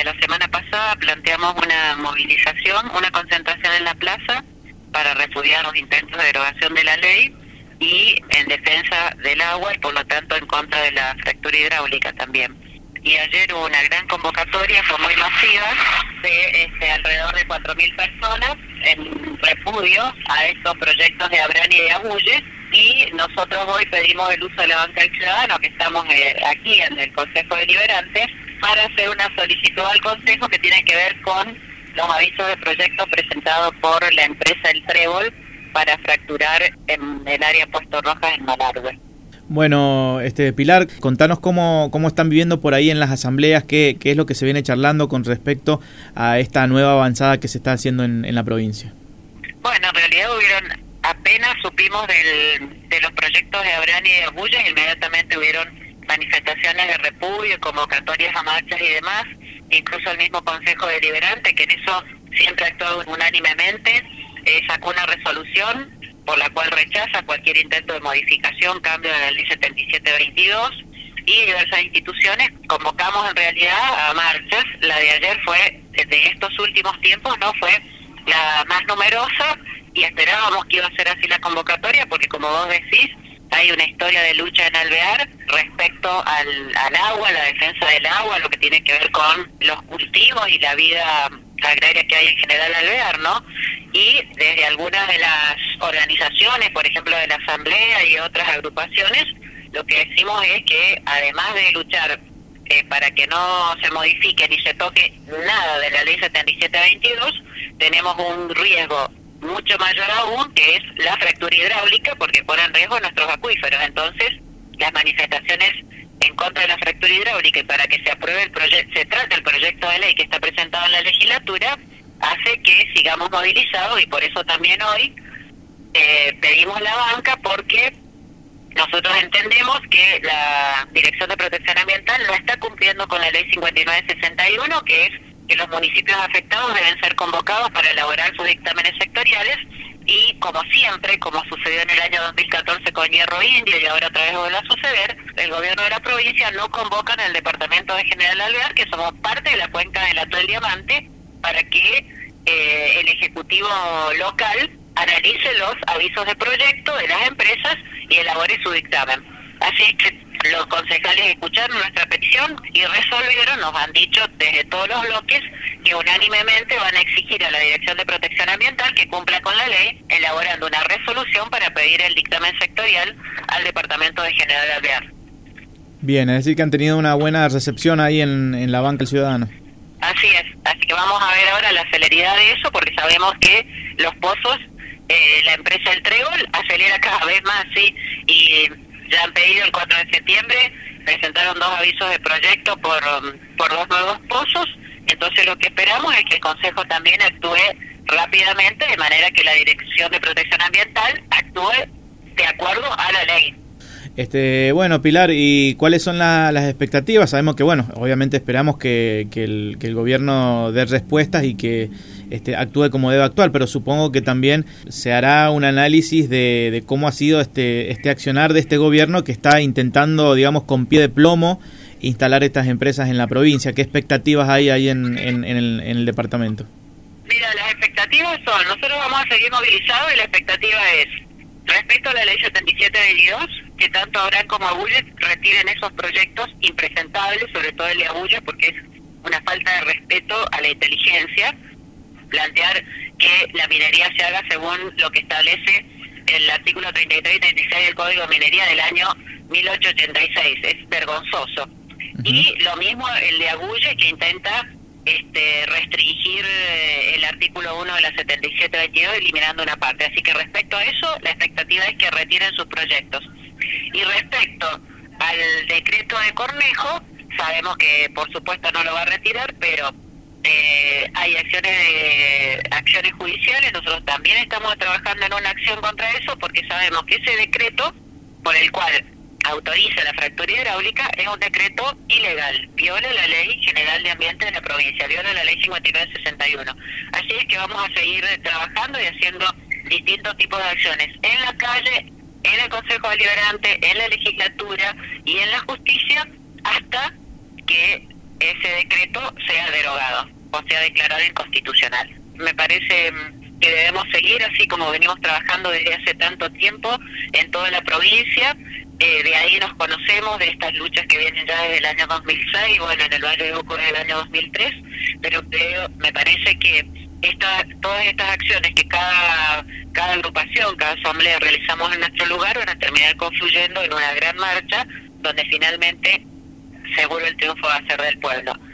desde la semana pasada planteamos una movilización, una concentración en la plaza para repudiar los intentos de derogación de la ley y en defensa del agua y por lo tanto en contra de la fractura hidráulica también. Y ayer hubo una gran convocatoria, fue muy masiva, de alrededor de 4.000 personas en repudio a estos proyectos de Abrani y de Agulles, y nosotros hoy pedimos el uso de la banca del ciudadano, que estamos aquí en el Consejo Deliberante, para hacer una solicitud al Consejo que tiene que ver con los avisos de proyectos presentados por la empresa El Trébol para fracturar en el área Puerto Rojas en Malargüe. Bueno, Pilar, contanos cómo están viviendo por ahí en las asambleas, qué es lo que se viene charlando con respecto a esta nueva avanzada que se está haciendo en la provincia. Bueno, en realidad apenas supimos de los proyectos de Abrani y de Agulles, inmediatamente hubieron manifestaciones de repudio, convocatorias a marchas y demás, incluso el mismo Consejo Deliberante, que en eso siempre ha actuado unánimemente, sacó una resolución por la cual rechaza cualquier intento de modificación, cambio de la ley 7722, y diversas instituciones convocamos en realidad a marchas. La de ayer fue, de estos últimos tiempos, no fue la más numerosa, y esperábamos que iba a ser así la convocatoria, porque como vos decís, hay una historia de lucha en Alvear respecto al agua, la defensa del agua, lo que tiene que ver con los cultivos y la vida agraria que hay en general en Alvear, ¿no? Y desde algunas de las organizaciones, por ejemplo de la Asamblea y otras agrupaciones, lo que decimos es que además de luchar para que no se modifique ni se toque nada de la ley 7722, tenemos un riesgo mucho mayor aún, que es la fractura hidráulica, porque pone en riesgo nuestros acuíferos. Entonces, las manifestaciones en contra de la fractura hidráulica y para que se apruebe se trate el proyecto de ley que está presentado en la legislatura, hace que sigamos movilizados, y por eso también hoy pedimos la banca, porque nosotros entendemos que la Dirección de Protección Ambiental no está cumpliendo con la ley 5961, que es que los municipios afectados deben ser convocados para elaborar sus dictámenes sectoriales, y como siempre, como sucedió en el año 2014 con Hierro Indio y ahora otra vez vuelve a suceder, el gobierno de la provincia no convoca en el departamento de General Alvear, que somos parte de la cuenca del Atol Diamante, para que el Ejecutivo local analice los avisos de proyecto de las empresas y elabore su dictamen. Así es que los concejales escucharon nuestra petición y resolvieron, nos han dicho desde todos los bloques, que unánimemente van a exigir a la Dirección de Protección Ambiental que cumpla con la ley, elaborando una resolución para pedir el dictamen sectorial al Departamento de General Alvear. Bien, es decir que han tenido una buena recepción ahí en la banca del ciudadano. Así es, así que vamos a ver ahora la celeridad de eso, porque sabemos que los pozos, la empresa El Trébol acelera cada vez más, ¿sí? Y ya han pedido el 4 de septiembre, presentaron 2 avisos de proyecto por 2 nuevos pozos. Entonces lo que esperamos es que el Consejo también actúe rápidamente, de manera que la Dirección de Protección Ambiental actúe de acuerdo a la ley. Bueno, Pilar, ¿y cuáles son las expectativas? Sabemos que, bueno, obviamente esperamos que el gobierno dé respuestas y que actúe como debe actuar, pero supongo que también se hará un análisis de cómo ha sido este accionar de este gobierno que está intentando, digamos, con pie de plomo instalar estas empresas en la provincia. ¿Qué expectativas hay ahí en el departamento? Mira, las expectativas son, nosotros vamos a seguir movilizados, y la expectativa es, respecto a la ley 7722, que tanto Abrani como Agulles retiren esos proyectos impresentables, sobre todo el de Agulles, porque es una falta de respeto a la inteligencia, plantear que la minería se haga según lo que establece el artículo 33 y 36 del Código de Minería del año 1886, es vergonzoso. Y lo mismo el de Agulles, que intenta restringir el artículo 1 de la 7722 eliminando una parte. Así que respecto a eso, la expectativa es que retiren sus proyectos. Y respecto al decreto de Cornejo, sabemos que por supuesto no lo va a retirar, pero hay acciones judiciales. Nosotros también estamos trabajando en una acción contra eso, porque sabemos que ese decreto por el cual autoriza la fractura hidráulica es un decreto ilegal, viola la Ley General de Ambiente de la provincia, viola la Ley 5961. Así es que vamos a seguir trabajando y haciendo distintos tipos de acciones en la calle, en el Consejo Deliberante, en la legislatura y en la justicia, hasta que ese decreto sea derogado o sea declarado inconstitucional. Me parece que debemos seguir así como venimos trabajando desde hace tanto tiempo en toda la provincia. De ahí nos conocemos, de estas luchas que vienen ya desde el año 2006, bueno, en el Valle de Uco desde el año 2003, pero me parece que todas estas acciones que cada agrupación, cada asamblea realizamos en nuestro lugar van a terminar confluyendo en una gran marcha donde finalmente seguro el triunfo va a ser del pueblo.